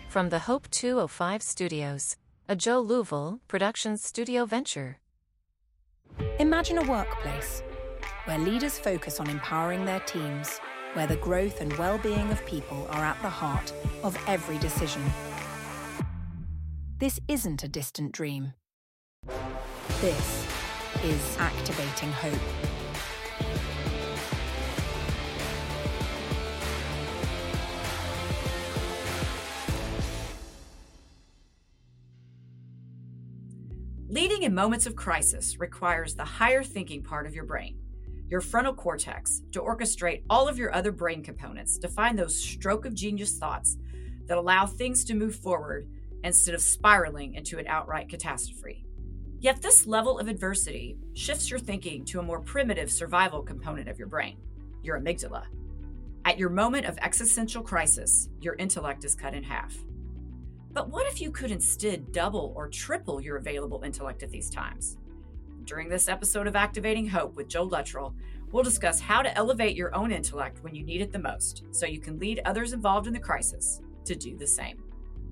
From the Hope 205 Studios, a Joe Louvel Productions studio venture. Imagine a workplace where leaders focus on empowering their teams, where the growth and well-being of people are at the heart of every decision. This isn't a distant dream. This is activating hope. Leading in moments of crisis requires the higher thinking part of your brain, your frontal cortex, to orchestrate all of your other brain components to find those stroke of genius thoughts that allow things to move forward instead of spiraling into an outright catastrophe. Yet this level of adversity shifts your thinking to a more primitive survival component of your brain, your amygdala. At your moment of existential crisis, your intellect is cut in half. But what if you could instead double or triple your available intellect at these times? During this episode of Activating Hope with Joe Luttrell, we'll discuss how to elevate your own intellect when you need it the most, so you can lead others involved in the crisis to do the same.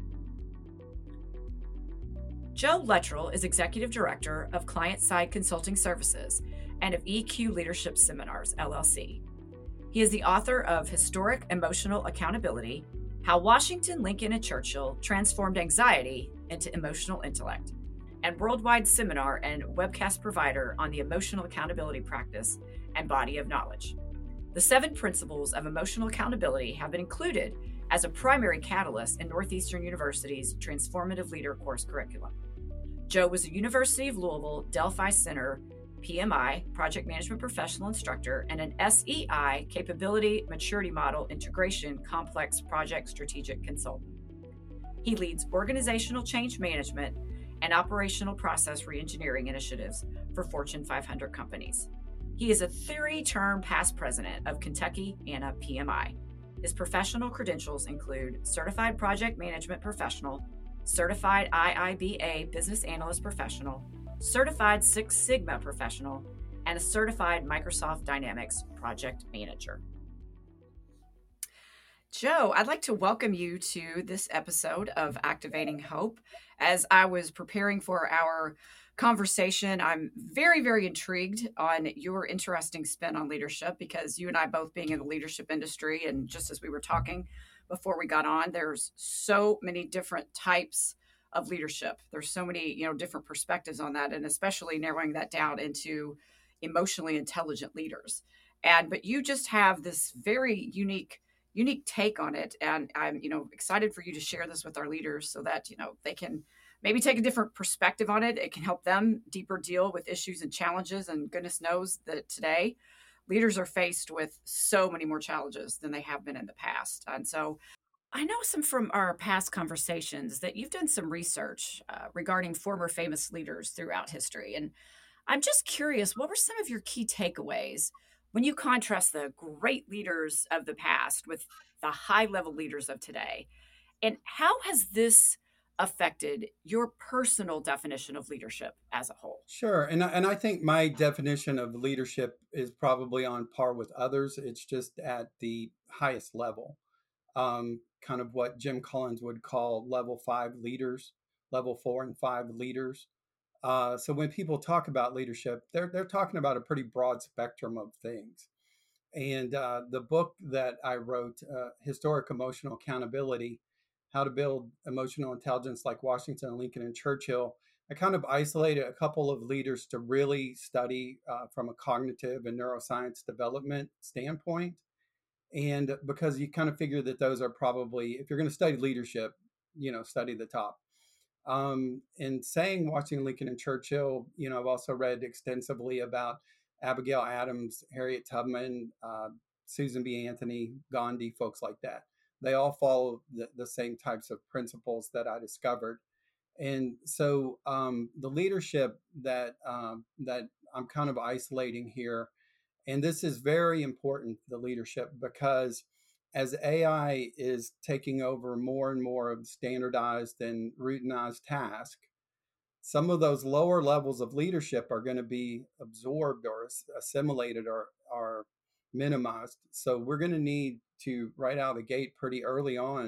Joe Luttrell is Executive Director of Client Side Consulting Services and of EQ Leadership Seminars, LLC. He is the author of Historic Emotional Accountability: How Washington, Lincoln, and Churchill Transformed Anxiety into Emotional Intellect, and worldwide seminar and webcast provider on the emotional accountability practice and body of knowledge. The 7 principles of emotional accountability have been included as a primary catalyst in Northeastern University's Transformative Leader course curriculum. Joe was a University of Louisville Delphi Center PMI, Project Management Professional Instructor, and an SEI, Capability Maturity Model Integration Complex Project Strategic Consultant. He leads organizational change management and operational process reengineering initiatives for Fortune 500 companies. He is a 3-term past president of Kentucky Anna PMI. His professional credentials include Certified Project Management Professional, Certified IIBA Business Analyst Professional, Certified Six Sigma Professional, and a Certified Microsoft Dynamics Project Manager. Joe, I'd like to welcome you to this episode of Activating Hope. As I was preparing for our conversation, I'm very, very intrigued on your interesting spin on leadership, because you and I both being in the leadership industry, and just as we were talking before we got on, there's so many different types of leadership. There's so many, different perspectives on that, and especially narrowing that down into emotionally intelligent leaders. But you just have this very unique take on it. And I'm, excited for you to share this with our leaders so that, they can maybe take a different perspective on it. It can help them deeper deal with issues and challenges. And goodness knows that today leaders are faced with so many more challenges than they have been in the past. And so I know from our past conversations that you've done some research regarding former famous leaders throughout history. And I'm just curious, what were some of your key takeaways when you contrast the great leaders of the past with the high-level leaders of today? And how has this affected your personal definition of leadership as a whole? Sure. And I think my definition of leadership is probably on par with others. It's just at the highest level. Kind of what Jim Collins would call level 5 leaders, level 4 and 5 leaders. So when people talk about leadership, they're talking about a pretty broad spectrum of things. And the book that I wrote, Historic Emotional Accountability: How to Build Emotional Intelligence Like Washington, Lincoln, and Churchill, I kind of isolated a couple of leaders to really study from a cognitive and neuroscience development standpoint. And because you kind of figure that those are probably, if you're going to study leadership, study the top. And saying Washington, Lincoln, and Churchill, I've also read extensively about Abigail Adams, Harriet Tubman, Susan B. Anthony, Gandhi, folks like that. They all follow the same types of principles that I discovered. And so the leadership that I'm kind of isolating here, and this is very important, the leadership, because as AI is taking over more and more of standardized and routinized tasks, some of those lower levels of leadership are going to be absorbed or assimilated or minimized. So we're going to need to, right out of the gate pretty early on,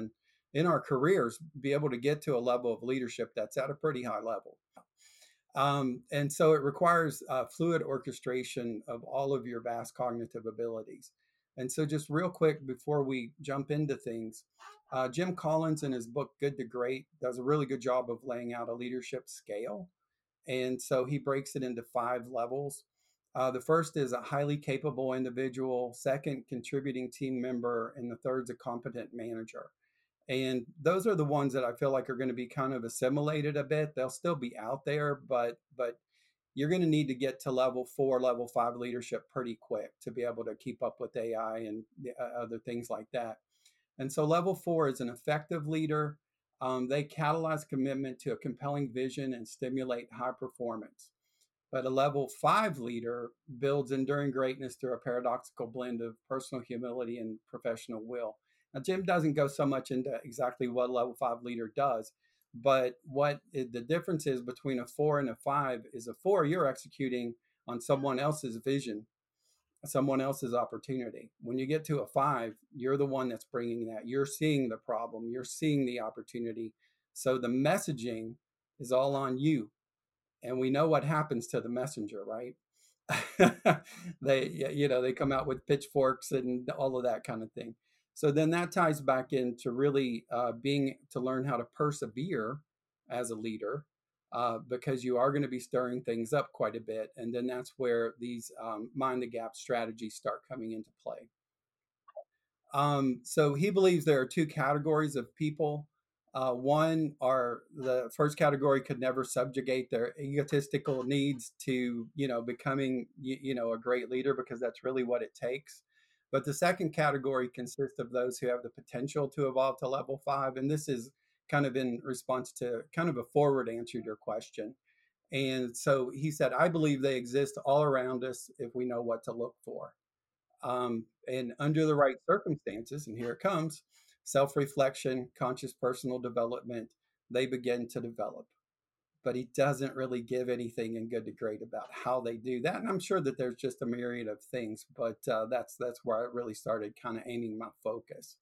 in our careers be able to get to a level of leadership that's at a pretty high level. And so it requires fluid orchestration of all of your vast cognitive abilities. And so, just real quick before we jump into things, Jim Collins in his book Good to Great does a really good job of laying out a leadership scale. And so he breaks it into 5 levels. The first is a highly capable individual, second, contributing team member, and the third's a competent manager. And those are the ones that I feel like are going to be kind of assimilated a bit. They'll still be out there, but you're going to need to get to level 4, level 5 leadership pretty quick to be able to keep up with AI and other things like that. And so level 4 is an effective leader. They catalyze commitment to a compelling vision and stimulate high performance. But a level 5 leader builds enduring greatness through a paradoxical blend of personal humility and professional will. Now, Jim doesn't go so much into exactly what a level 5 leader does, but the difference is between a 4 and a 5 is a 4, you're executing on someone else's vision, someone else's opportunity. When you get to a 5, you're the one that's bringing that. You're seeing the problem, you're seeing the opportunity. So the messaging is all on you. And we know what happens to the messenger, right? They come out with pitchforks and all of that kind of thing. So then that ties back into really being to learn how to persevere as a leader, because you are going to be stirring things up quite a bit. And then that's where these mind the gap strategies start coming into play. So he believes there are 2 categories of people. One are the first category could never subjugate their egotistical needs to, becoming, a great leader, because that's really what it takes. But the second category consists of those who have the potential to evolve to level 5. And this is kind of in response to kind of a forward answer to your question. And so he said, I believe they exist all around us if we know what to look for. And under the right circumstances, and here it comes, self-reflection, conscious personal development, they begin to develop. But he doesn't really give anything in Good to Great about how they do that. And I'm sure that there's just a myriad of things, but that's where I really started kind of aiming my focus.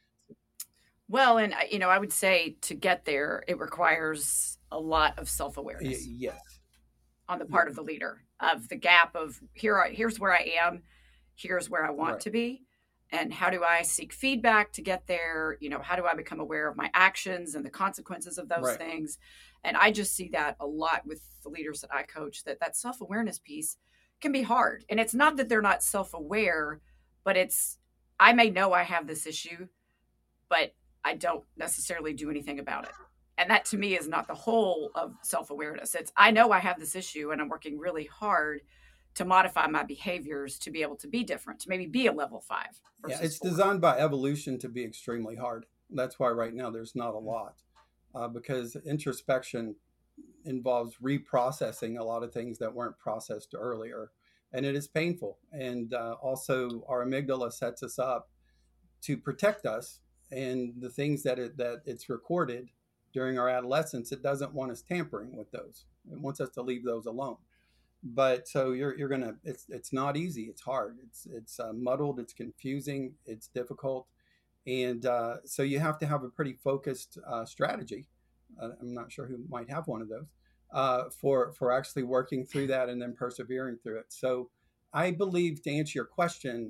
Well, and I would say to get there, it requires a lot of self-awareness. Yes. On the part of the leader, of the gap of here's where I am, here's where I want to be. And how do I seek feedback to get there? How do I become aware of my actions and the consequences of those things? And I just see that a lot with the leaders that I coach, that self-awareness piece can be hard. And it's not that they're not self-aware, but I may know I have this issue, but I don't necessarily do anything about it. And that to me is not the whole of self-awareness. It's I know I have this issue and I'm working really hard to modify my behaviors to be able to be different, to maybe be a level 5. Yeah, it's 4. Designed by evolution to be extremely hard. That's why right now there's not a lot, because introspection involves reprocessing a lot of things that weren't processed earlier. And it is painful. And also our amygdala sets us up to protect us, and the things that it's recorded during our adolescence, it doesn't want us tampering with those. It wants us to leave those alone. But so you're gonna, it's not easy. It's hard. It's muddled. It's confusing. It's difficult, and so you have to have a pretty focused strategy. I'm not sure who might have one of those for actually working through that and then persevering through it. So I believe, to answer your question,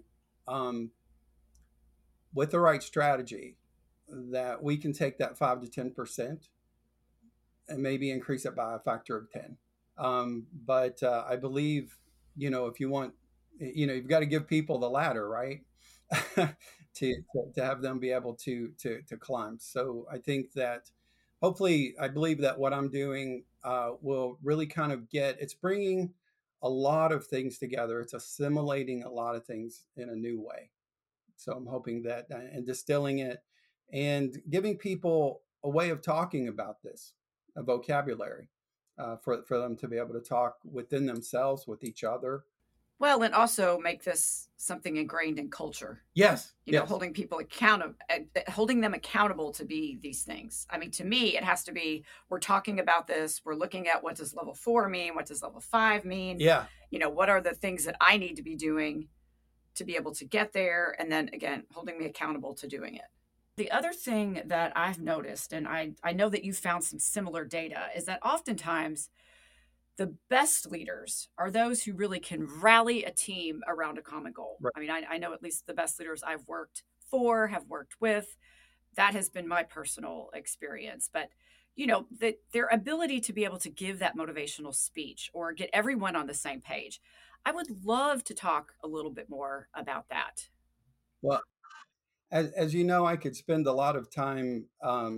with the right strategy, that we can take that 5 to 10% and maybe increase it by a factor of 10. But I believe, if you want, you've got to give people the ladder, right? to have them be able to climb. So I think that hopefully, I believe that what I'm doing will really kind of it's bringing a lot of things together. It's assimilating a lot of things in a new way. So I'm hoping that, and distilling it and giving people a way of talking about this, a vocabulary. For them to be able to talk within themselves, with each other. Well, and also make this something ingrained in culture. Yes. Holding people holding them accountable to be these things. I mean, to me, it has to be, we're talking about this. We're looking at, what does level 4 mean? What does level 5 mean? Yeah. What are the things that I need to be doing to be able to get there? And then again, holding me accountable to doing it. The other thing that I've noticed, and I know that you found some similar data, is that oftentimes the best leaders are those who really can rally a team around a common goal. Right. I mean, I know at least the best leaders I've worked for, have worked with, that has been my personal experience. But their ability to be able to give that motivational speech or get everyone on the same page, I would love to talk a little bit more about that. Well, as you know, I could spend a lot of time,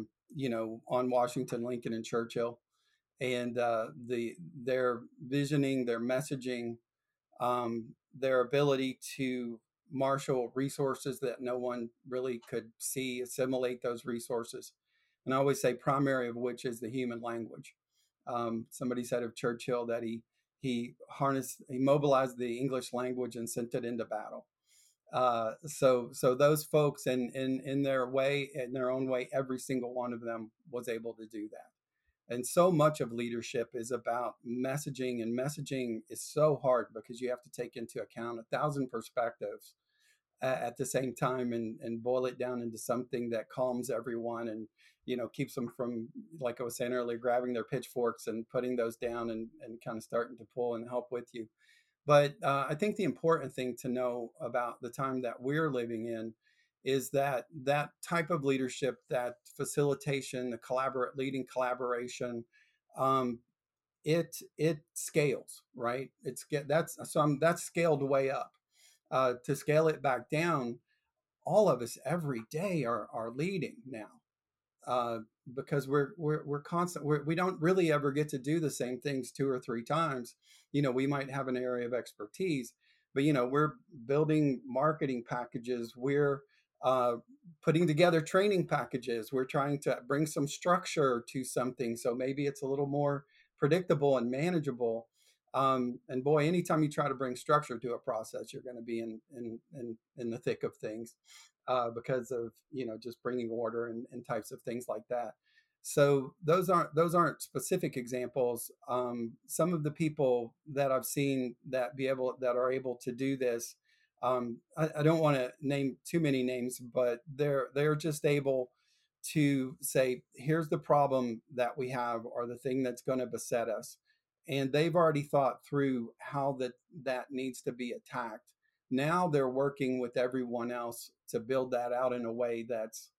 on Washington, Lincoln, and Churchill, and their visioning, their messaging, their ability to marshal resources that no one really could see, assimilate those resources. And I always say, primary of which is the human language. Somebody said of Churchill that he mobilized the English language and sent it into battle. So those folks, in their way, in their own way, every single one of them was able to do that. And so much of leadership is about messaging, and messaging is so hard because you have to take into account 1,000 perspectives at the same time, and boil it down into something that calms everyone, and keeps them from, like I was saying earlier, grabbing their pitchforks and putting those down, and kind of starting to pull and help with you. But I think the important thing to know about the time that we're living in is that that type of leadership, that facilitation, the leading collaboration, um, it scales, right? That's scaled way up. To scale it back down, all of us every day are leading now, uh, because we're constant. We don't really ever get to do the same things two or three times. We might have an area of expertise, but we're building marketing packages. We're uh, putting together training packages. We're trying to bring some structure to something, so maybe it's a little more predictable and manageable. And boy, anytime you try to bring structure to a process, you're going to be in the thick of things, because of just bringing order, and types of things like that. So those aren't specific examples. Some of the people that I've seen that are able to do this, I don't want to name too many names, but they're just able to say, here's the problem that we have, or the thing that's going to beset us, and they've already thought through how that needs to be attacked. Now they're working with everyone else to build that out in a way that's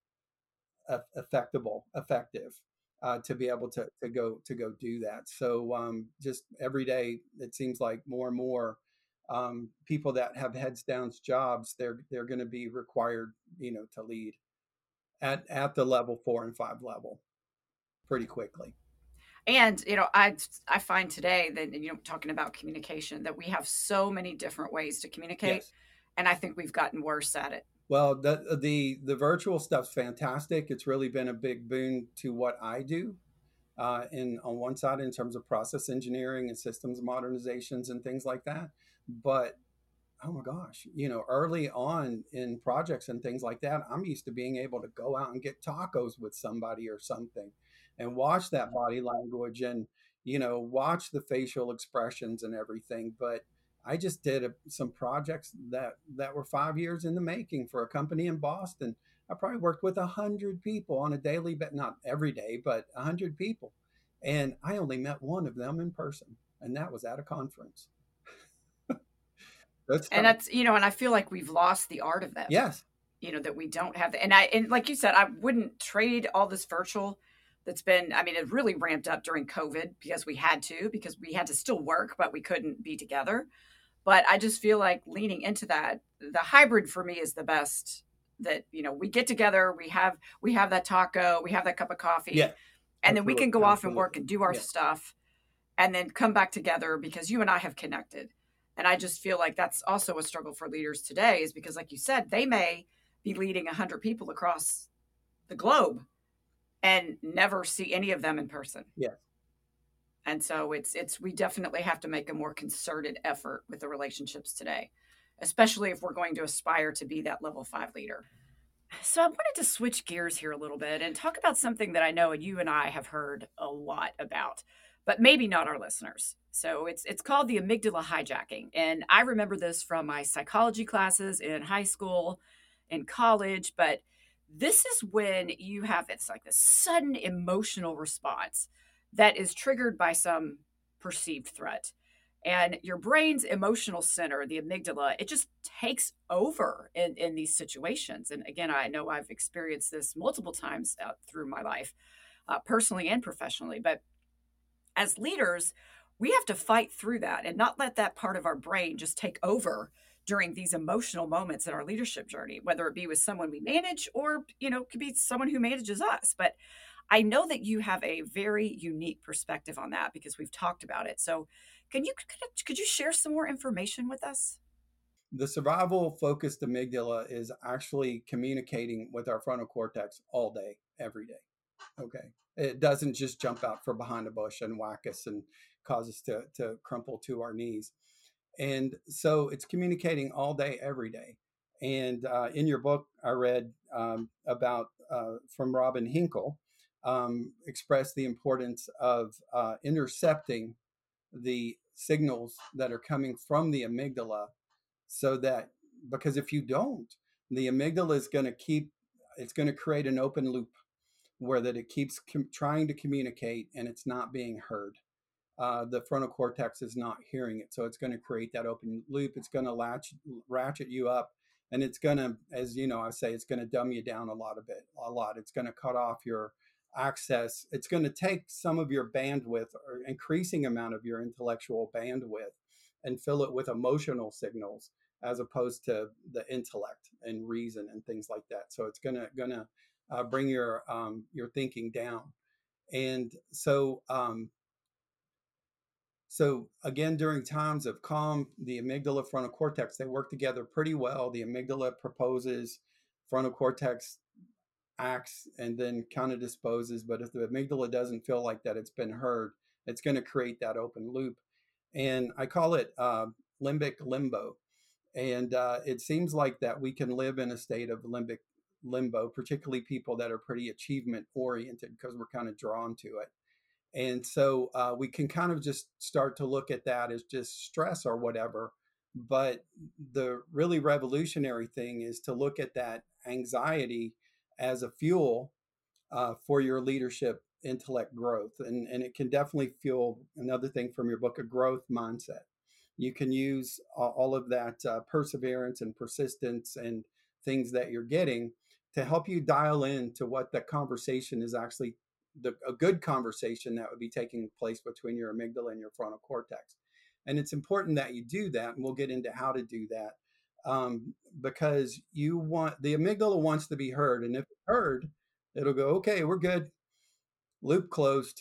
effective, to be able to go do that. So just every day, it seems like more and more people that have heads down jobs, they're going to be required, to lead at the level 4 and 5 level pretty quickly. And I find today that talking about communication, that we have so many different ways to communicate, Yes. and I think we've gotten worse at it. Well, the virtual stuff's fantastic. It's really been a big boon to what I do. In on one side, in terms of process engineering and systems modernizations and things like that. But oh my gosh, early on in projects and things like that, I'm used to being able to go out and get tacos with somebody or something, and watch that body language, and watch the facial expressions and everything. But I just did some projects that were 5 years in the making for a company in Boston. I probably worked with 100 people on a daily, but not every day, but 100 people, and I only met one of them in person, and that was at a conference. That's And that's, and I feel like we've lost the art of that. Yes. That we don't have the, and like you said, I wouldn't trade all this virtual that's been, I mean, it really ramped up during COVID because we had to still work, but we couldn't be together. But I just feel like leaning into that, the hybrid for me is the best. That we get together, we have that taco, we have that cup of coffee, Yeah. and then we can go off and work Absolutely. and do our Yeah. stuff, and then come back together because you and I have connected. And I just feel like that's also a struggle for leaders today, is because, like you said, they may be leading 100 people across the globe and never see any of them in person. Yes. And so we definitely have to make a more concerted effort with the relationships today, especially if we're going to aspire to be that level 5 leader. So I wanted to switch gears here a little bit and talk about something that I know you and I have heard a lot about, but maybe not our listeners. So it's called the amygdala hijacking. And I remember this from my psychology classes in high school, in college, but This is when you have it's like this sudden emotional response that is triggered by some perceived threat. And your brain's emotional center, the amygdala, it just takes over in these situations. And again, I know I've experienced this multiple times through my life, personally and professionally. But as leaders, we have to fight through that and not let that part of our brain just take over during these emotional moments in our leadership journey, whether it be with someone we manage or, could be someone who manages us. But I know that you have a very unique perspective on that because we've talked about it. So could you share some more information with us? The survival focused amygdala is actually communicating with our frontal cortex all day, every day. Okay. It doesn't just jump out from behind a bush and whack us and cause us to crumple to our knees. And so it's communicating all day, every day. And in your book, I read about from Robin Hinkle, expressed the importance of intercepting the signals that are coming from the amygdala, so that, because if you don't, the amygdala is going to it's going to create an open loop where that it keeps trying to communicate and it's not being heard. The frontal cortex is not hearing it. So it's going to create that open loop. It's going to ratchet you up. And it's going to, as you know, I say, it's going to dumb you down a lot. It's going to cut off your access. It's going to take some of your bandwidth or increasing amount of your intellectual bandwidth and fill it with emotional signals as opposed to the intellect and reason and things like that. So it's going to bring your thinking down. And so again, during times of calm, the amygdala, frontal cortex, they work together pretty well. The amygdala proposes, frontal cortex acts, and then kind of disposes. But if the amygdala doesn't feel like that it's been heard, it's going to create that open loop. And I call it limbic limbo. And it seems like that we can live in a state of limbic limbo, particularly people that are pretty achievement oriented because we're kind of drawn to it. And so we can kind of just start to look at that as just stress or whatever. But the really revolutionary thing is to look at that anxiety as a fuel for your leadership intellect growth. And it can definitely fuel another thing from your book, a growth mindset. You can use all of that perseverance and persistence and things that you're getting to help you dial in to what the conversation is actually, a good conversation that would be taking place between your amygdala and your frontal cortex. And it's important that you do that, and we'll get into how to do that, because the amygdala wants to be heard, and if it's heard, it'll go, okay, we're good, loop closed.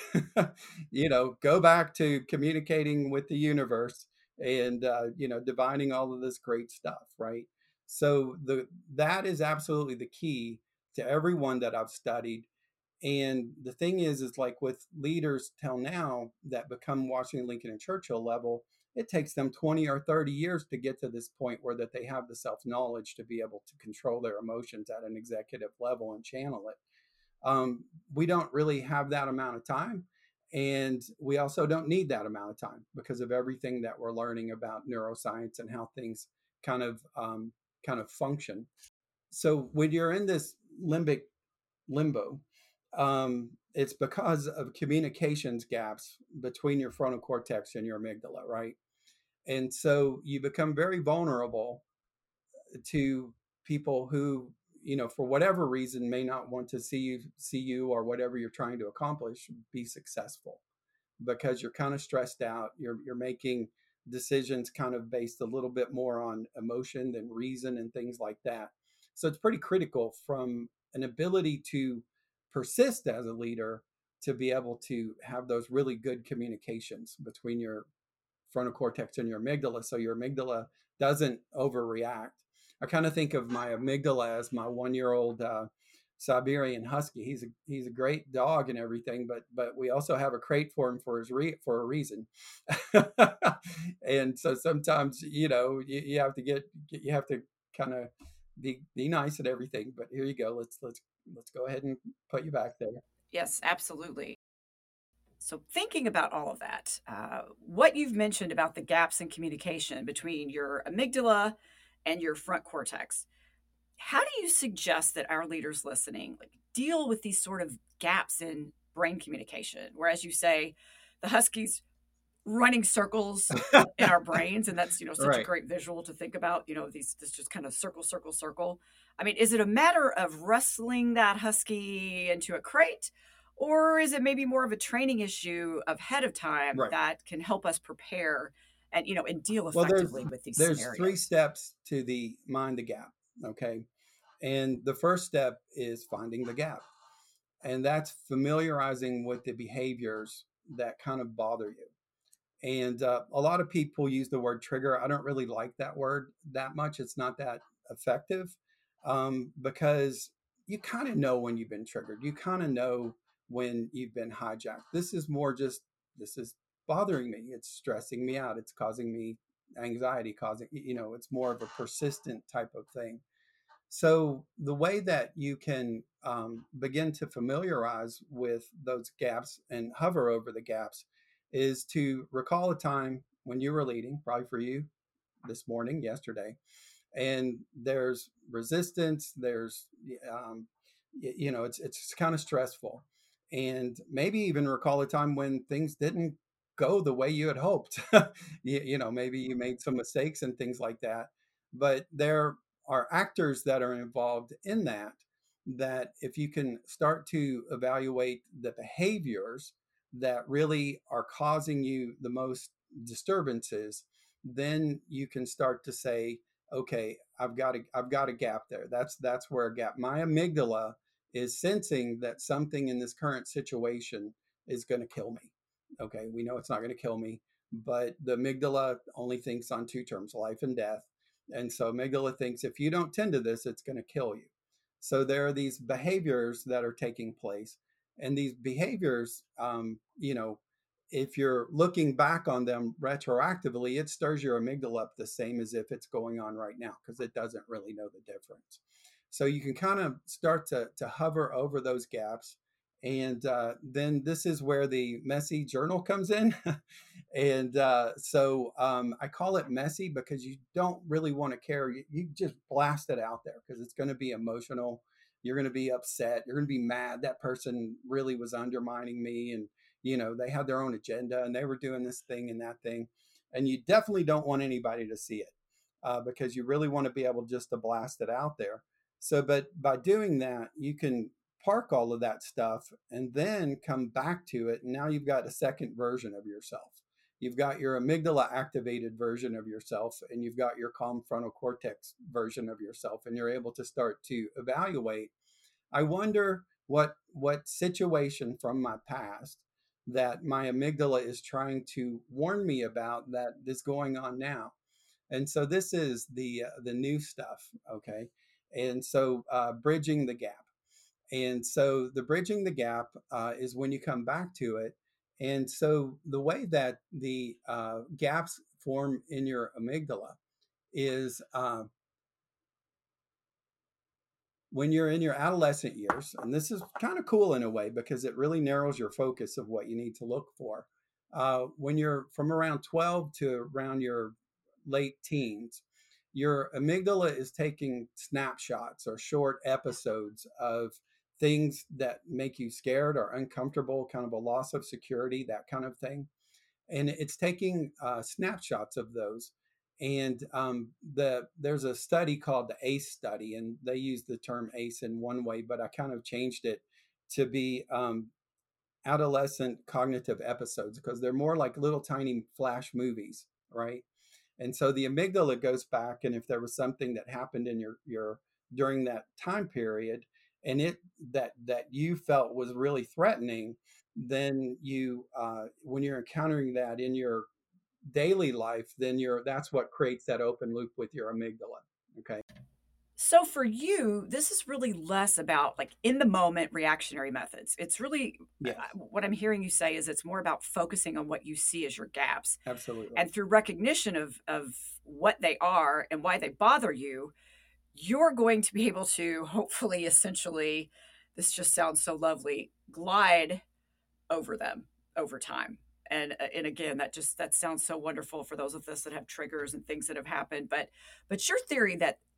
Go back to communicating with the universe and divining all of this great stuff, right? So that is absolutely the key to everyone that I've studied. And the thing is like with leaders till now that become Washington, Lincoln, and Churchill level, it takes them 20 or 30 years to get to this point where that they have the self-knowledge to be able to control their emotions at an executive level and channel it. We don't really have that amount of time. And we also don't need that amount of time because of everything that we're learning about neuroscience and how things kind of function. So when you're in this limbic limbo, it's because of communications gaps between your frontal cortex and your amygdala, right? And so you become very vulnerable to people who, for whatever reason, may not want to see you or whatever you're trying to accomplish be successful, because you're kind of stressed out. You're making decisions kind of based a little bit more on emotion than reason and things like that. So it's pretty critical from an ability to persist as a leader to be able to have those really good communications between your frontal cortex and your amygdala, so your amygdala doesn't overreact. I kind of think of my amygdala as my 1-year-old Siberian Husky. He's a great dog and everything, but we also have a crate for him for a reason. And so sometimes you have to kind of be nice at everything. But here you go. Let's go ahead and put you back there. Yes, absolutely. So thinking about all of that, what you've mentioned about the gaps in communication between your amygdala and your front cortex, How do you suggest that our leaders listening deal with these sort of gaps in brain communication? Whereas you say the Huskies running circles in our brains, and that's such a Right. great visual to think about. This just kind of circle, circle, circle. I mean, is it a matter of wrestling that husky into a crate, or is it maybe more of a training issue ahead of time Right. that can help us prepare and deal Well, effectively with these there's three scenarios? steps to the mind the gap. Okay. And the first step is finding the gap. And that's familiarizing with the behaviors that kind of bother you. And a lot of people use the word trigger. I don't really like that word that much. It's not that effective because you kind of know when you've been triggered. You kind of know when you've been hijacked. This is more just, this is bothering me. It's stressing me out. It's causing me anxiety, it's more of a persistent type of thing. So the way that you can begin to familiarize with those gaps and hover over the gaps is to recall a time when you were leading, probably for you this morning, yesterday, and there's resistance. There's, it's kind of stressful, and maybe even recall a time when things didn't go the way you had hoped. Maybe you made some mistakes and things like that, but there are actors that are involved in that. That if you can start to evaluate the behaviors that really are causing you the most disturbances, then you can start to say, okay, I've got a gap there. That's where a gap. My amygdala is sensing that something in this current situation is going to kill me. Okay, we know it's not going to kill me, but the amygdala only thinks on two terms, life and death. And so amygdala thinks if you don't tend to this, it's going to kill you. So there are these behaviors that are taking place, and these behaviors, if you're looking back on them retroactively, it stirs your amygdala up the same as if it's going on right now because it doesn't really know the difference. So you can kind of start to hover over those gaps. And then this is where the messy journal comes in. And I call it messy because you don't really want to care. You just blast it out there because it's going to be emotional. You're going to be upset. You're going to be mad. That person really was undermining me. And they had their own agenda and they were doing this thing and that thing, and you definitely don't want anybody to see it because you really want to be able just to blast it out there. So but by doing that, you can park all of that stuff and then come back to it, and now you've got a second version of yourself. You've got your amygdala activated version of yourself, and you've got your calm frontal cortex version of yourself, and you're able to start to evaluate. I wonder what situation from my past that my amygdala is trying to warn me about that is going on now. And so this is the new stuff, okay? And so bridging the gap. And so the bridging the gap is when you come back to it. And so the way that the gaps form in your amygdala is when you're in your adolescent years, and this is kind of cool in a way because it really narrows your focus of what you need to look for. When you're from around 12 to around your late teens, your amygdala is taking snapshots or short episodes of things that make you scared or uncomfortable, kind of a loss of security, that kind of thing, and it's taking snapshots of those. And there's a study called the ACE study, and they use the term ACE in one way, but I kind of changed it to be adolescent cognitive episodes because they're more like little tiny flash movies, right? And so the amygdala goes back, and if there was something that happened in your during that time period, and it that you felt was really threatening, then you when you're encountering that in your daily life, then that's what creates that open loop with your amygdala. Okay. So for you, this is really less about in the moment reactionary methods. It's really Yes, what I'm hearing you say is it's more about focusing on what you see as your gaps, absolutely. and through recognition of what they are and why they bother you, you're going to be able to hopefully essentially, this just sounds so lovely, glide over them over time. And again, that sounds so wonderful for those of us that have triggers and things that have happened. But your theory that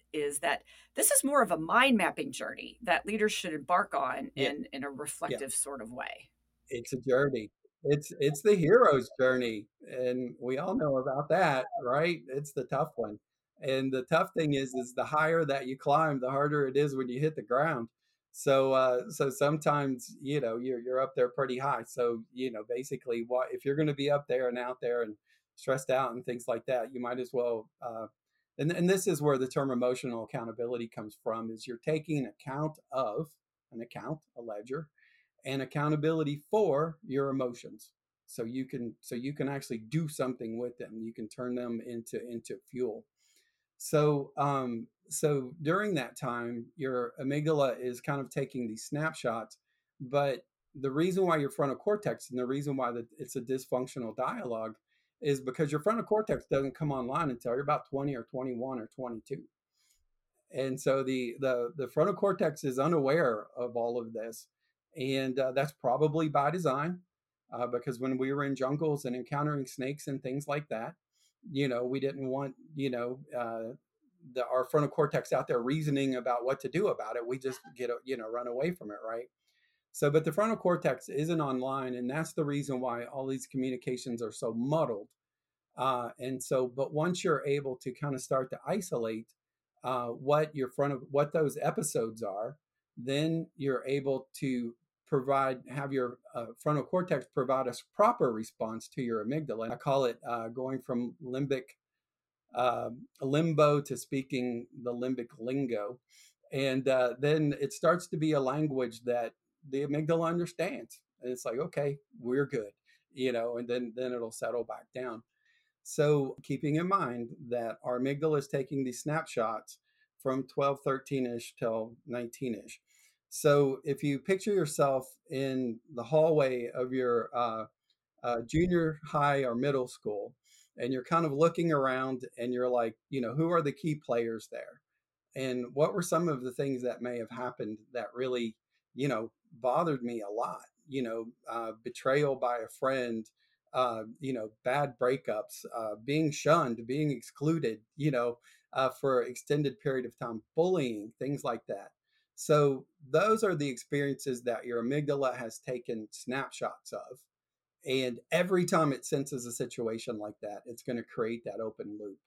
is that this is more of a mind mapping journey that leaders should embark on Yeah, in a yeah. reflective sort of way. It's a journey. It's the hero's journey, and we all know about that, right? It's the tough one. And the tough thing is the higher that you climb, the harder it is when you hit the ground. So sometimes, you're up there pretty high. So, basically what if you're going to be up there and out there and stressed out and things like that, you might as well and this is where the term emotional accountability comes from, is you're taking a ledger, and accountability for your emotions, so you can actually do something with them. You can turn them into fuel. So during that time, your amygdala is kind of taking these snapshots. But the reason why your frontal cortex, and the reason why it's a dysfunctional dialogue, is because your frontal cortex doesn't come online until you're about 20 or 21 or 22. And so the frontal cortex is unaware of all of this, and that's probably by design, because when we were in jungles and encountering snakes and things like that, we didn't want our frontal cortex out there reasoning about what to do about it. We just run away from it, right? So, but the frontal cortex isn't online, and that's the reason why all these communications are so muddled. But once you're able to kind of start to isolate what those episodes are, then you're able to have your frontal cortex provide a proper response to your amygdala. I call it going from limbo to speaking the limbic lingo. And then it starts to be a language that the amygdala understands. And it's like, okay, we're good, and then it'll settle back down. So keeping in mind that our amygdala is taking these snapshots from 12, 13-ish till 19-ish. So if you picture yourself in the hallway of your junior high or middle school, and you're kind of looking around and you're like, who are the key players there? And what were some of the things that may have happened that really, bothered me a lot? Betrayal by a friend, bad breakups, being shunned, being excluded, for an extended period of time, bullying, things like that. So those are the experiences that your amygdala has taken snapshots of. And every time it senses a situation like that, it's going to create that open loop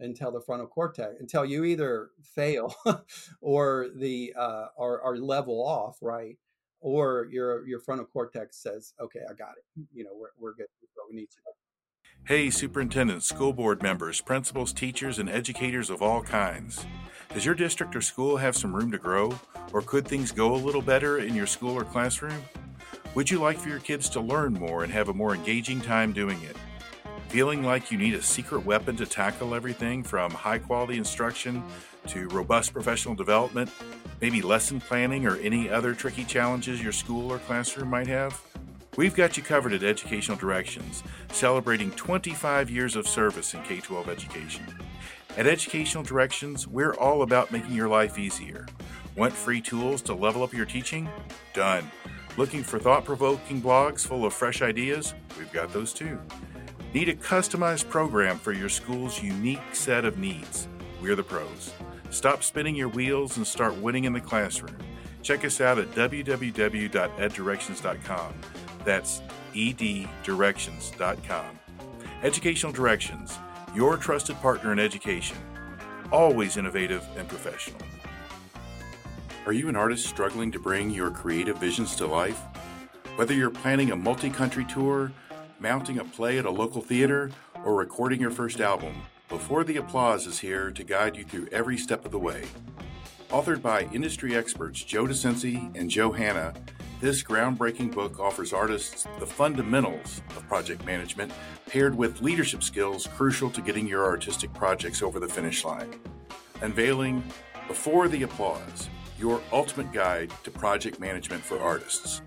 until you either fail or or level off, right? Or your frontal cortex says, okay, I got it. We're good. That's what we need to do. Hey, superintendents, school board members, principals, teachers, and educators of all kinds. Does your district or school have some room to grow? Or could things go a little better in your school or classroom? Would you like for your kids to learn more and have a more engaging time doing it? Feeling like you need a secret weapon to tackle everything from high-quality instruction to robust professional development, maybe lesson planning or any other tricky challenges your school or classroom might have? We've got you covered at Educational Directions, celebrating 25 years of service in K-12 education. At Educational Directions, we're all about making your life easier. Want free tools to level up your teaching? Done. Looking for thought-provoking blogs full of fresh ideas? We've got those too. Need a customized program for your school's unique set of needs? We're the pros. Stop spinning your wheels and start winning in the classroom. Check us out at www.eddirections.com. That's eddirections.com. Educational Directions, your trusted partner in education. Always innovative and professional. Are you an artist struggling to bring your creative visions to life? Whether you're planning a multi-country tour, mounting a play at a local theater, or recording your first album, Before the Applause is here to guide you through every step of the way. Authored by industry experts Joe DeCinci and Joe Hanna, this groundbreaking book offers artists the fundamentals of project management paired with leadership skills crucial to getting your artistic projects over the finish line. Unveiling Before the Applause, your ultimate guide to project management for artists.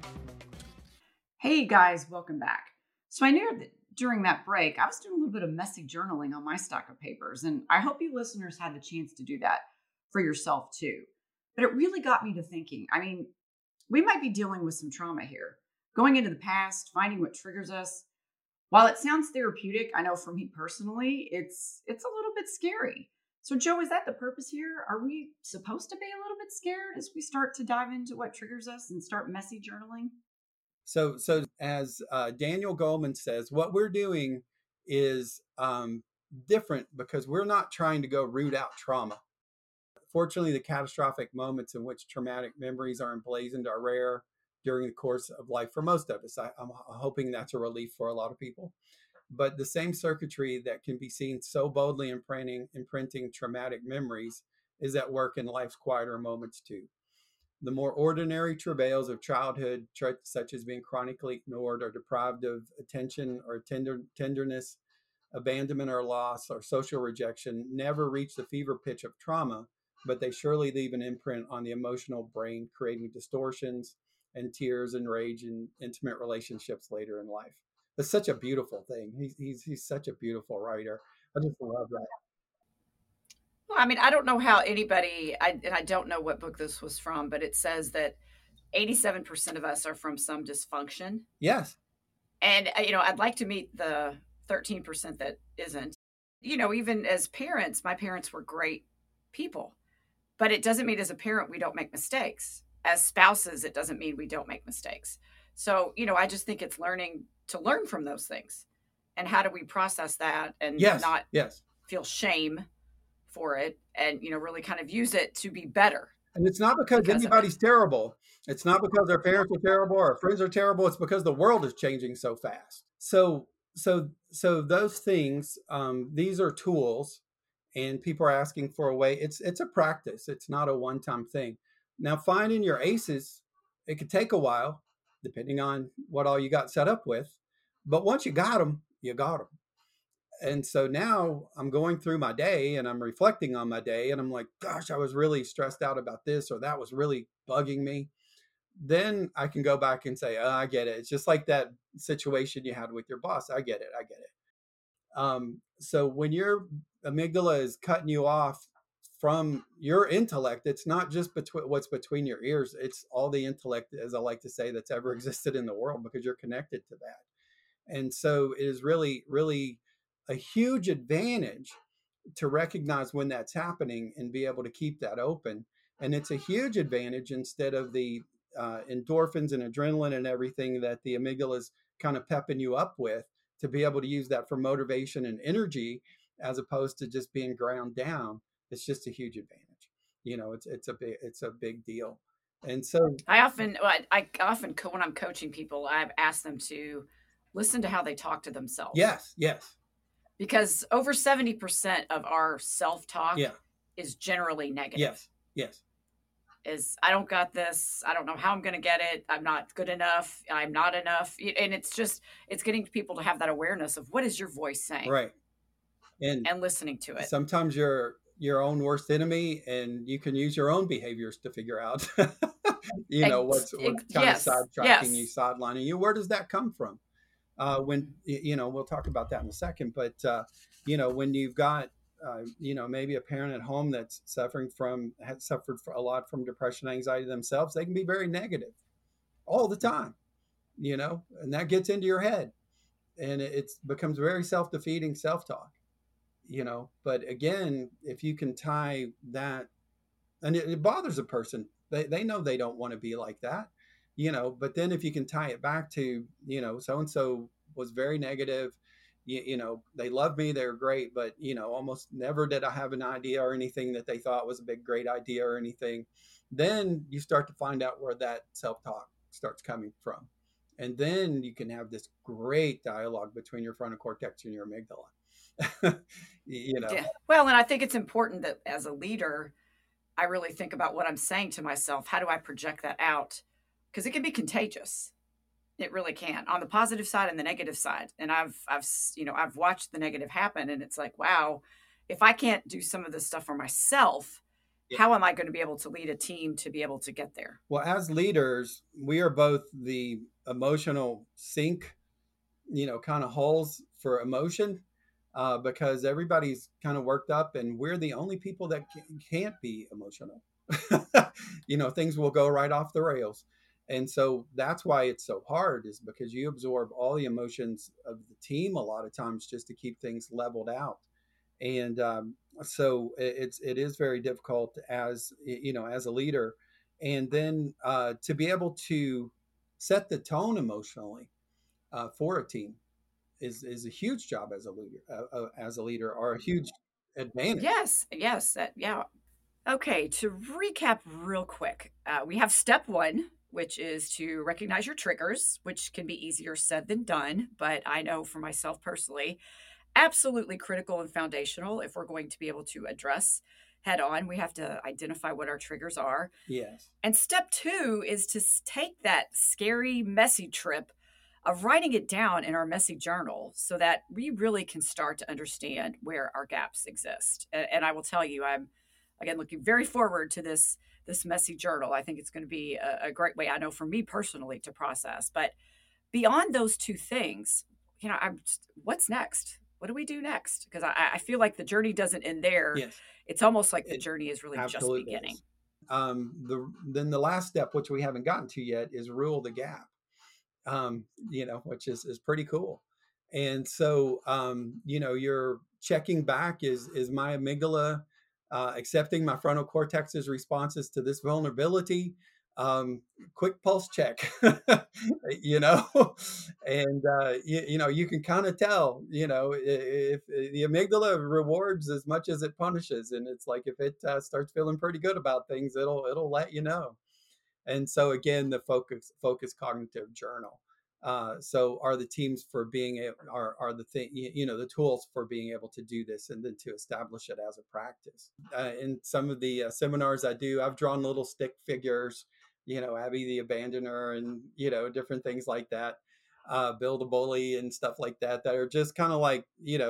Hey guys, welcome back. So I knew that during that break, I was doing a little bit of messy journaling on my stack of papers, and I hope you listeners had the chance to do that for yourself too. But it really got me to thinking. I mean, we might be dealing with some trauma here, going into the past, finding what triggers us. While it sounds therapeutic, I know for me personally, it's a little bit scary. So, Joe, is that the purpose here? Are we supposed to be a little bit scared as we start to dive into what triggers us and start messy journaling? So as Daniel Goleman says, what we're doing is different because we're not trying to go root out trauma. Fortunately, the catastrophic moments in which traumatic memories are emblazoned are rare during the course of life for most of us. I'm hoping that's a relief for a lot of people. But the same circuitry that can be seen so boldly imprinting traumatic memories is at work in life's quieter moments too. The more ordinary travails of childhood, such as being chronically ignored or deprived of attention or tenderness, abandonment or loss, or social rejection, never reach the fever pitch of trauma, but they surely leave an imprint on the emotional brain, creating distortions and tears and rage in intimate relationships later in life. That's such a beautiful thing. He's such a beautiful writer. I just love that. Well, I mean, I don't know how anybody, and I don't know what book this was from, but it says that 87% of us are from some dysfunction. Yes. And, I'd like to meet the 13% that isn't. Even as parents, my parents were great people, but it doesn't mean as a parent we don't make mistakes. As spouses, it doesn't mean we don't make mistakes. So, I just think it's learning to learn from those things. And how do we process that and not feel shame for it and, really kind of use it to be better. And it's not because anybody's terrible. It's not because their parents are terrible or our friends are terrible. It's because the world is changing so fast. So those things, these are tools, and people are asking for a way. It's a practice. It's not a one-time thing. Now, finding your aces, it could take a while, depending on what all you got set up with. But once you got them, you got them. And so now I'm going through my day and I'm reflecting on my day and I'm like, gosh, I was really stressed out about this, or that was really bugging me. Then I can go back and say, oh, I get it. It's just like that situation you had with your boss. I get it. So when your amygdala is cutting you off from your intellect, it's not just what's between your ears. It's all the intellect, as I like to say, that's ever existed in the world, because you're connected to that. And so it is really, really a huge advantage to recognize when that's happening and be able to keep that open. And it's a huge advantage, instead of the endorphins and adrenaline and everything that the amygdala is kind of pepping you up with, to be able to use that for motivation and energy, as opposed to just being ground down. It's just a huge advantage. It's a big deal. And so I often when I'm coaching people, I've asked them to listen to how they talk to themselves. Yes. Because over 70% of our self-talk is generally negative. Yes. Is, I don't got this. I don't know how I'm going to get it. I'm not good enough. I'm not enough. And it's getting people to have that awareness of what is your voice saying. Right. And listening to it. Sometimes you're your own worst enemy, and you can use your own behaviors to figure out, what's kind of sidetracking you, sidelining you. Where does that come from? When, we'll talk about that in a second, but, when you've got, maybe a parent at home that's has suffered a lot from depression, anxiety themselves, they can be very negative all the time, and that gets into your head, and it becomes very self-defeating self-talk, but again, if you can tie that, and it bothers a person, they know they don't want to be like that. But then if you can tie it back to, so-and-so was very negative, they loved me, they were great, but, almost never did I have an idea or anything that they thought was a big, great idea or anything. Then you start to find out where that self-talk starts coming from. And then you can have this great dialogue between your frontal cortex and your amygdala. Yeah. Well, and I think it's important that as a leader, I really think about what I'm saying to myself. How do I project that out? Because it can be contagious. It really can, on the positive side and the negative side. And I've watched the negative happen, and it's like, wow, if I can't do some of this stuff for myself, how am I going to be able to lead a team to be able to get there? Well, as leaders, we are both the emotional sink, kind of holes for emotion, because everybody's kind of worked up, and we're the only people that can't be emotional. Things will go right off the rails. And so that's why it's so hard, is because you absorb all the emotions of the team a lot of times just to keep things leveled out. And so it is very difficult as as a leader, and then to be able to set the tone emotionally for a team is a huge job as a leader, or a huge advantage. Yes, yes, yeah. Okay, to recap real quick, we have step one, which is to recognize your triggers, which can be easier said than done. But I know for myself personally, absolutely critical and foundational if we're going to be able to address head on. We have to identify what our triggers are. Yes. And step two is to take that scary, messy trip of writing it down in our messy journal so that we really can start to understand where our gaps exist. And I will tell you, I'm again looking very forward to this messy journal. I think it's going to be a great way, I know for me personally, to process. But beyond those two things, what's next? What do we do next? Because I feel like the journey doesn't end there. Yes. It's almost like the It journey is really just absolutely beginning. is. Then the last step, which we haven't gotten to yet, is rule the gap. Which is pretty cool. And so, you're checking back, is my amygdala accepting my frontal cortex's responses to this vulnerability? Quick pulse check, you know, and you can kind of tell, if the amygdala rewards as much as it punishes, and it's like if it starts feeling pretty good about things, it'll let you know. And so again, the focus cognitive journal. So are the teams for being able, are the thing, the tools for being able to do this, and then to establish it as a practice. In some of the seminars I do, I've drawn little stick figures, Abby the Abandoner, and different things like that, Bill the Bully and stuff like that, that are just kind of like,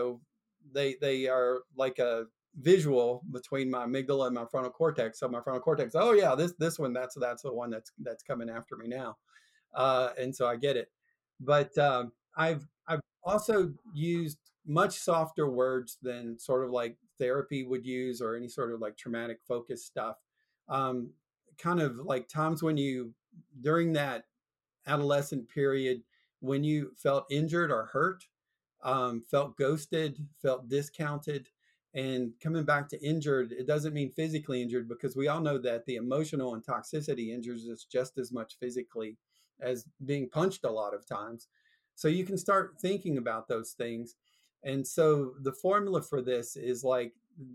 they are like a visual between my amygdala and my frontal cortex. So my frontal cortex, oh yeah, this one, that's the one that's coming after me now, and so I get it. But I've also used much softer words than sort of like therapy would use, or any sort of like traumatic focus stuff. Um, Kind of like times when you, during that adolescent period, when you felt injured or hurt, felt ghosted, felt discounted. And coming back to injured, it doesn't mean physically injured, because we all know that the emotional and toxicity injures us just as much physically as being punched a lot of times. So you can start thinking about those things. And so the formula for this is like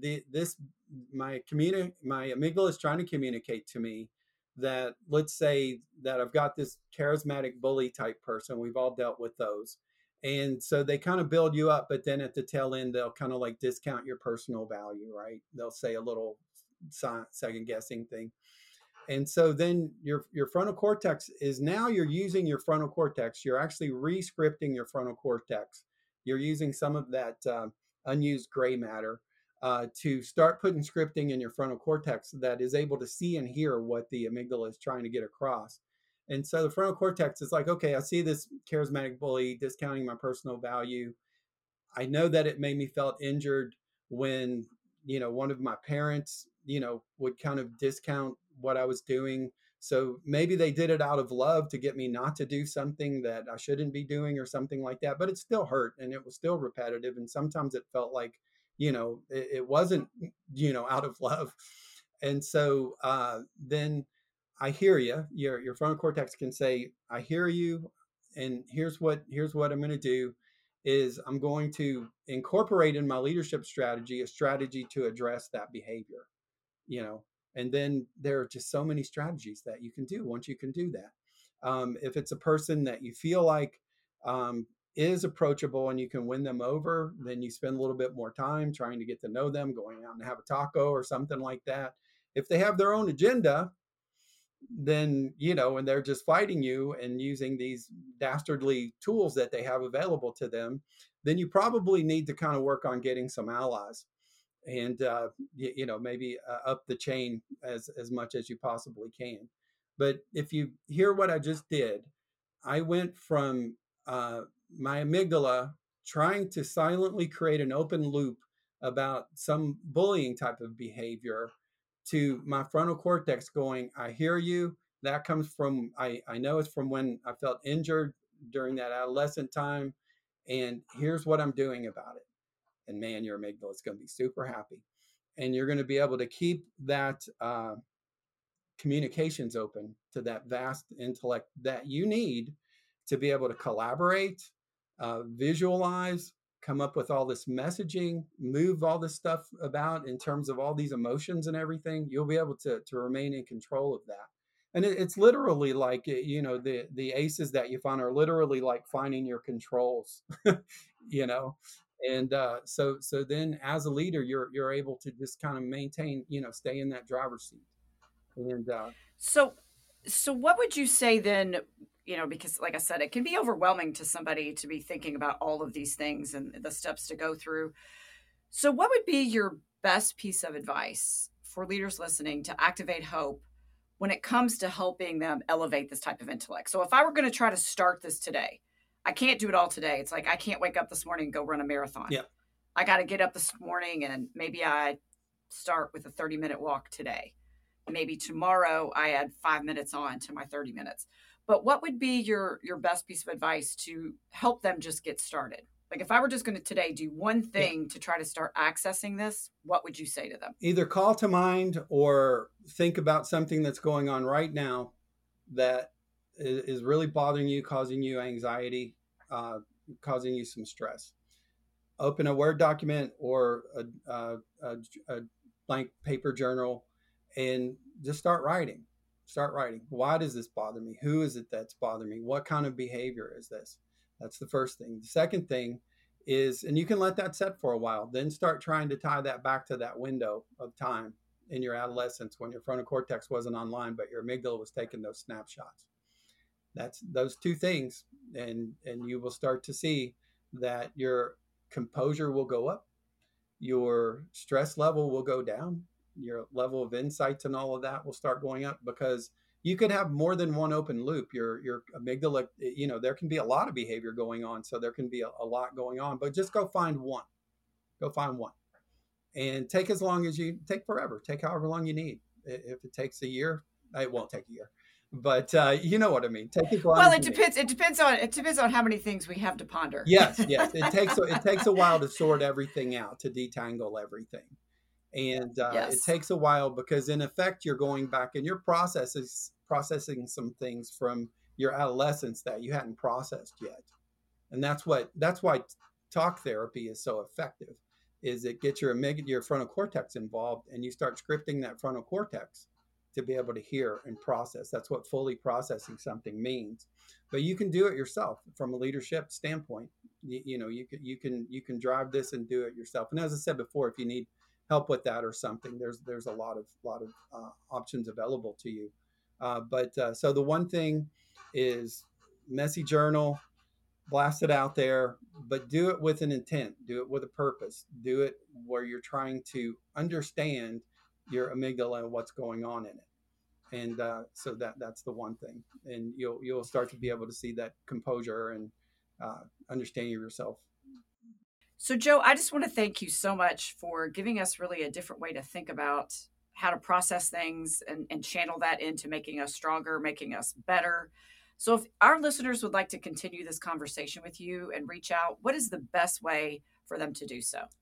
my amygdala is trying to communicate to me that, let's say that I've got this charismatic bully type person. We've all dealt with those. And so they kind of build you up, but then at the tail end, they'll kind of like discount your personal value, right? They'll say a little second guessing thing. And so then your frontal cortex is, now you're using your frontal cortex. You're actually re-scripting your frontal cortex. You're using some of that unused gray matter to start putting scripting in your frontal cortex that is able to see and hear what the amygdala is trying to get across. And so the frontal cortex is like, okay, I see this charismatic bully discounting my personal value. I know that it made me felt injured when, one of my parents, would kind of discount what I was doing. So maybe they did it out of love to get me not to do something that I shouldn't be doing, or something like that. But it still hurt, and it was still repetitive. And sometimes it felt like, it wasn't, out of love. And so then I hear you. Your frontal cortex can say, I hear you, and here's what I'm going to do is I'm going to incorporate in my leadership strategy a strategy to address that behavior, you know. And then there are just so many strategies that you can do once you can do that. If it's a person that you feel like is approachable and you can win them over, then you spend a little bit more time trying to get to know them, going out and have a taco or something like that. If they have their own agenda, then, and they're just fighting you and using these dastardly tools that they have available to them, then you probably need to kind of work on getting some allies, and maybe up the chain as much as you possibly can. But if you hear what I just did, I went from my amygdala trying to silently create an open loop about some bullying type of behavior, to my frontal cortex going, I hear you. That comes from, I know it's from when I felt injured during that adolescent time. And here's what I'm doing about it. and man, your amygdala is going to be super happy. And you're going to be able to keep that communications open to that vast intellect that you need to be able to collaborate, visualize, come up with all this messaging, move all this stuff about in terms of all these emotions and everything. You'll be able to remain in control of that. And it's literally like, the aces that you find are literally like finding your controls, And so then as a leader, you're able to just kind of maintain, stay in that driver's seat. And so what would you say then, because like I said, it can be overwhelming to somebody to be thinking about all of these things and the steps to go through. So what would be your best piece of advice for leaders listening to activate hope when it comes to helping them elevate this type of intellect? So if I were going to try to start this today, I can't do it all today. It's like, I can't wake up this morning and go run a marathon. Yeah. I got to get up this morning and maybe I start with a 30-minute walk today. Maybe tomorrow I add 5 minutes on to my 30 minutes. But what would be your best piece of advice to help them just get started? Like if I were just going to today do one thing to try to start accessing this, what would you say to them? Either call to mind or think about something that's going on right now that is really bothering you, causing you anxiety, causing you some stress. Open a Word document or a blank paper journal and just start writing. Why does this bother me? Who is it that's bothering me? What kind of behavior is this? That's the first thing. The second thing is, and you can let that set for a while, then start trying to tie that back to that window of time in your adolescence when your frontal cortex wasn't online, but your amygdala was taking those snapshots. That's those two things. And you will start to see that your composure will go up, your stress level will go down, your level of insights and all of that will start going up, because you could have more than one open loop. Your amygdala, there can be a lot of behavior going on. So there can be a lot going on, but just go find one. And take forever. Take however long you need. If it takes a year, it won't take a year. But you know what I mean. Take as long. Well, it depends. It depends on how many things we have to ponder. Yes. It takes a while to sort everything out, to detangle everything. And It takes a while because in effect, you're going back and you're processing some things from your adolescence that you hadn't processed yet. And that's why talk therapy is so effective, is it gets your frontal cortex involved and you start scripting that frontal cortex to be able to hear and process. That's what fully processing something means. But you can do it yourself from a leadership standpoint. You can drive this and do it yourself. And as I said before, if you need help with that or something, there's a lot of options available to you. So the one thing is messy journal, blast it out there, but do it with an intent, do it with a purpose, do it where you're trying to understand your amygdala and what's going on in it. And so that's the one thing. And you'll start to be able to see that composure and understanding of yourself. So, Joe, I just want to thank you so much for giving us really a different way to think about how to process things and channel that into making us stronger, making us better. So if our listeners would like to continue this conversation with you and reach out, what is the best way for them to do so?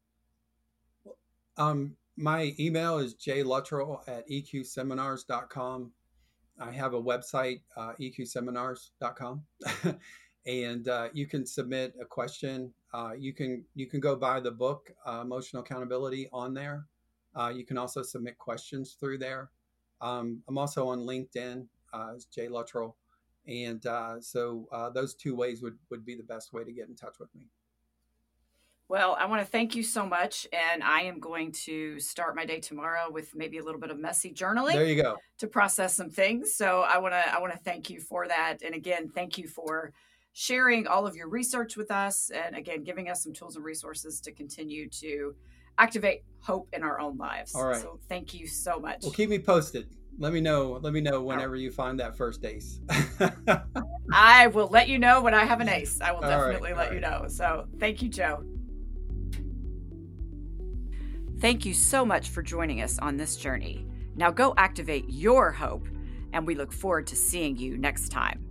My email is jluttrell@eqseminars.com. I have a website, eqseminars.com. And you can submit a question. You can go buy the book, Emotional Accountability, on there. You can also submit questions through there. I'm also on LinkedIn as Jay Luttrell. And so those two ways would be the best way to get in touch with me. Well, I want to thank you so much. And I am going to start my day tomorrow with maybe a little bit of messy journaling. There you go. To process some things. So I want to thank you for that. And again, thank you for sharing all of your research with us. And again, giving us some tools and resources to continue to activate hope in our own lives. All right. So thank you so much. Well, keep me posted. Let me know whenever you find that first ace. I will let you know when I have an ace. I will definitely let you know. So thank you, Joe. Thank you so much for joining us on this journey. Now go activate your hope, and we look forward to seeing you next time.